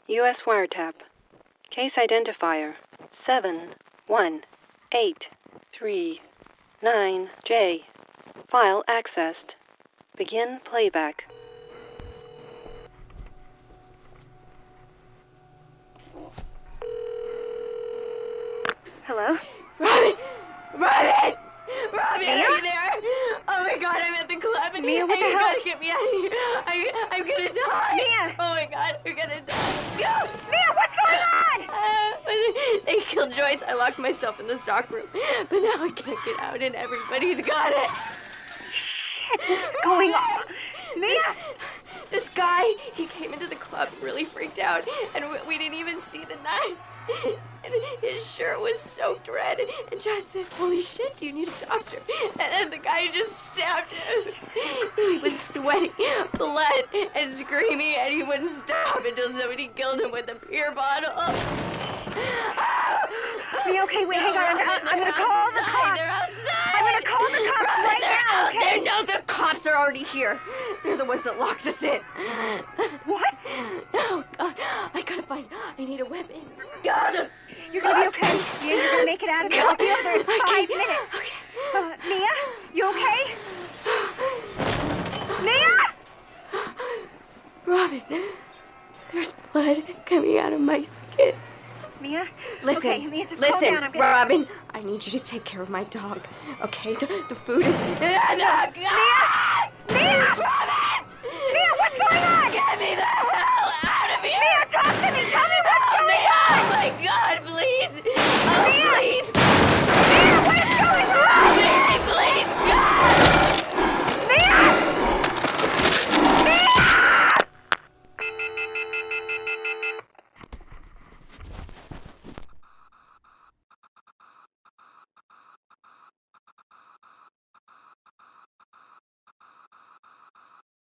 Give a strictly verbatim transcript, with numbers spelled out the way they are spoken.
U S wiretap. Case identifier seven one eight three nine J. File accessed. Begin playback. Hello? Robin! Robin! Robin, Mia? are you there? Oh my god, I'm at the club and, Mia, what and the you hell? gotta get me out of here. I, I'm gonna die. Mia! Oh my god, we're gonna die. Go! Mia, what's going on? Uh, they killed Joyce. I locked myself in the stock room, but now I can't get out and everybody's got it. Shit, what's going on? Mia! This, this guy, he came into the club really freaked out, and we, we didn't even see the knife. And his shirt was soaked red, and John said, "Holy shit, do you need a doctor?" And then the guy just stabbed him. He was sweating blood and screaming, and he wouldn't stop until somebody killed him with a beer bottle. Mia, okay, wait, hang on. I'm, I'm gonna call the cops. They're outside. I'm gonna call the cops Robin, right they're now, out okay? there. No, the cops are already here. They're the ones that locked us in. What? Oh, God. I gotta find... I need a weapon. God. You're gonna be okay. Mia, you're gonna make it out of here. I'll be over in five minutes. Okay. Uh, Mia, you okay? Mia! Robin, there's blood coming out of my skin. Mia? Listen, okay, Mia, just calm listen, down. I'm gonna... Robin, I need you to take care of my dog, okay? The, the food is... Mia!